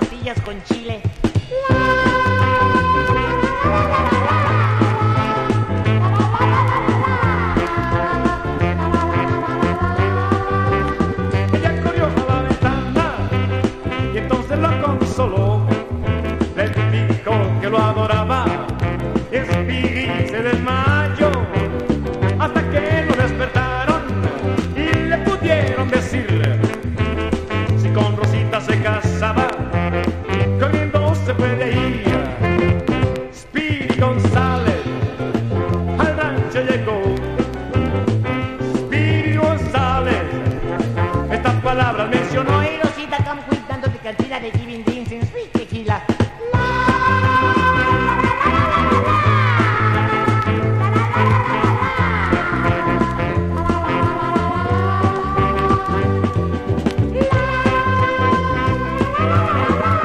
tortillas con chile. Ella corrió a la ventana y entonces lo consoló. Le dijo que lo adoraba y Speedy se desmayó hasta que lo despertaron y le pudieron decir si con Rosita se casaba, corriendo se puede ir. Speedy González al rancho llegó. Speedy González estas palabras mencionó. No, y Rosita, come quick, dándote cantidad de giving drinks and sweet tequila.